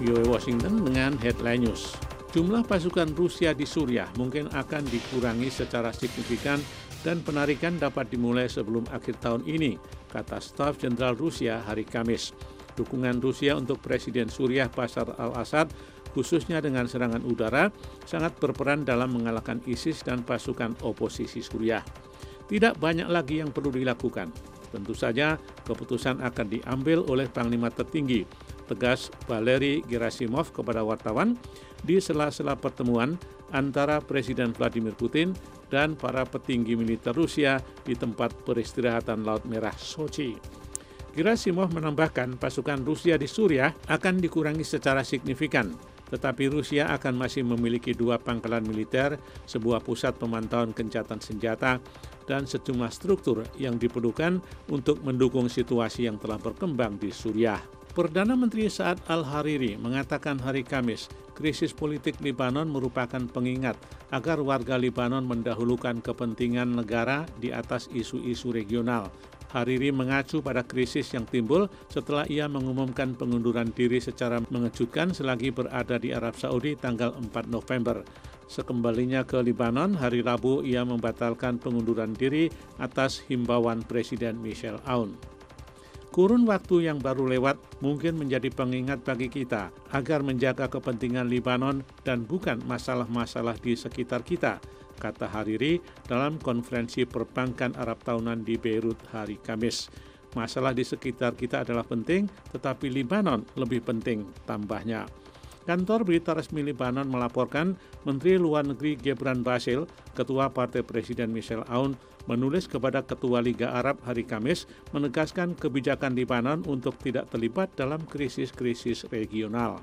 VOA Washington dengan headline news. Jumlah pasukan Rusia di Suriah mungkin akan dikurangi secara signifikan dan penarikan dapat dimulai sebelum akhir tahun ini, kata Staf Jenderal Rusia hari Kamis. Dukungan Rusia untuk Presiden Suriah Bashar al-Assad, khususnya dengan serangan udara, sangat berperan dalam mengalahkan ISIS dan pasukan oposisi Suriah. Tidak banyak lagi yang perlu dilakukan. Tentu saja keputusan akan diambil oleh Panglima Tertinggi, tegas Valery Gerasimov kepada wartawan di sela-sela pertemuan antara Presiden Vladimir Putin dan para petinggi militer Rusia di tempat peristirahatan Laut Merah Sochi. Gerasimov menambahkan pasukan Rusia di Suriah akan dikurangi secara signifikan, tetapi Rusia akan masih memiliki 2 pangkalan militer, sebuah pusat pemantauan gencatan senjata, dan sejumlah struktur yang diperlukan untuk mendukung situasi yang telah berkembang di Suriah. Perdana Menteri Saad al-Hariri mengatakan hari Kamis, krisis politik Libanon merupakan pengingat agar warga Libanon mendahulukan kepentingan negara di atas isu-isu regional. Hariri mengacu pada krisis yang timbul setelah ia mengumumkan pengunduran diri secara mengejutkan selagi berada di Arab Saudi tanggal 4 November. Sekembalinya ke Libanon, hari Rabu ia membatalkan pengunduran diri atas himbauan Presiden Michel Aoun. Kurun waktu yang baru lewat mungkin menjadi pengingat bagi kita agar menjaga kepentingan Libanon dan bukan masalah-masalah di sekitar kita, kata Hariri dalam konferensi perbankan Arab tahunan di Beirut hari Kamis. Masalah di sekitar kita adalah penting, tetapi Libanon lebih penting, tambahnya. Kantor berita resmi Libanon melaporkan Menteri Luar Negeri Gebran Basil, Ketua Partai Presiden Michel Aoun, menulis kepada Ketua Liga Arab hari Kamis menegaskan kebijakan Libanon untuk tidak terlibat dalam krisis-krisis regional.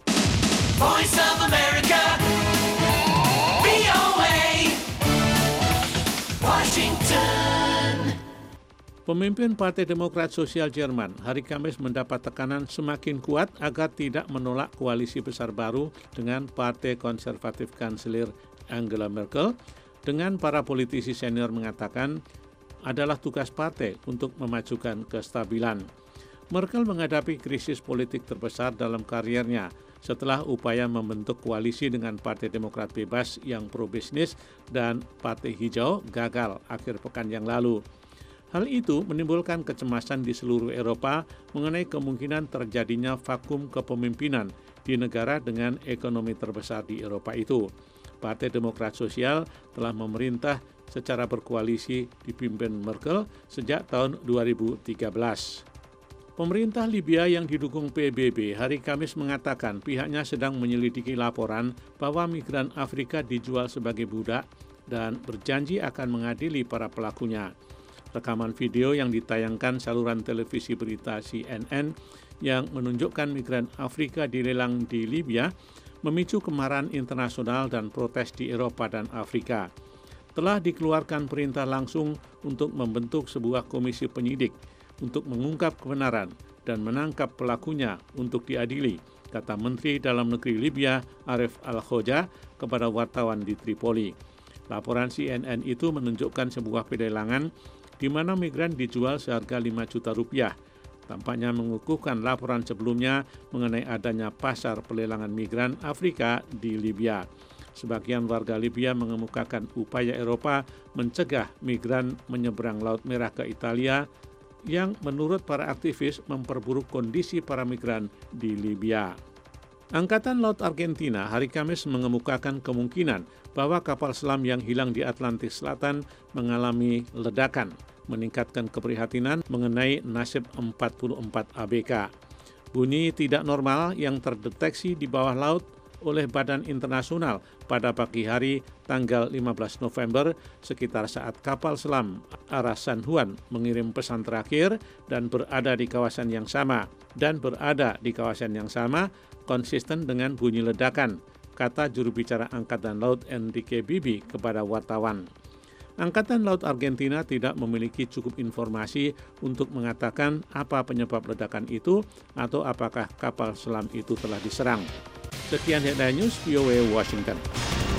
Voice of America, VOA, Washington. Pemimpin Partai Demokrat Sosial Jerman hari Kamis mendapat tekanan semakin kuat agar tidak menolak koalisi besar baru dengan Partai Konservatif Kanselir Angela Merkel, dengan para politisi senior mengatakan adalah tugas partai untuk memajukan kestabilan. Merkel menghadapi krisis politik terbesar dalam kariernya setelah upaya membentuk koalisi dengan Partai Demokrat Bebas yang pro-bisnis dan Partai Hijau gagal akhir pekan yang lalu. Hal itu menimbulkan kecemasan di seluruh Eropa mengenai kemungkinan terjadinya vakum kepemimpinan di negara dengan ekonomi terbesar di Eropa itu. Partai Demokrat Sosial telah memerintah secara berkoalisi dipimpin Merkel sejak tahun 2013. Pemerintah Libya yang didukung PBB hari Kamis mengatakan pihaknya sedang menyelidiki laporan bahwa migran Afrika dijual sebagai budak dan berjanji akan mengadili para pelakunya. Rekaman video yang ditayangkan saluran televisi berita CNN yang menunjukkan migran Afrika dilelang di Libya memicu kemarahan internasional dan protes di Eropa dan Afrika. Telah dikeluarkan perintah langsung untuk membentuk sebuah komisi penyidik untuk mengungkap kebenaran dan menangkap pelakunya untuk diadili, kata Menteri Dalam Negeri Libya Arif Al-Khoja kepada wartawan di Tripoli. Laporan CNN itu menunjukkan sebuah pelelangan di mana migran dijual seharga 5 juta rupiah. Tampaknya mengukuhkan laporan sebelumnya mengenai adanya pasar pelelangan migran Afrika di Libya. Sebagian warga Libya mengemukakan upaya Eropa mencegah migran menyeberang Laut Merah ke Italia yang menurut para aktivis memperburuk kondisi para migran di Libya. Angkatan Laut Argentina hari Kamis mengemukakan kemungkinan bahwa kapal selam yang hilang di Atlantik Selatan mengalami ledakan, meningkatkan keprihatinan mengenai nasib 44 ABK. Bunyi tidak normal yang terdeteksi di bawah laut oleh Badan Internasional pada pagi hari tanggal 15 November sekitar saat kapal selam arah San Juan mengirim pesan terakhir dan berada di kawasan yang sama konsisten dengan bunyi ledakan, kata juru bicara Angkatan Laut Enrique Bibi kepada wartawan. Angkatan Laut Argentina tidak memiliki cukup informasi untuk mengatakan apa penyebab ledakan itu atau apakah kapal selam itu telah diserang. Sekian headline news VOA Washington.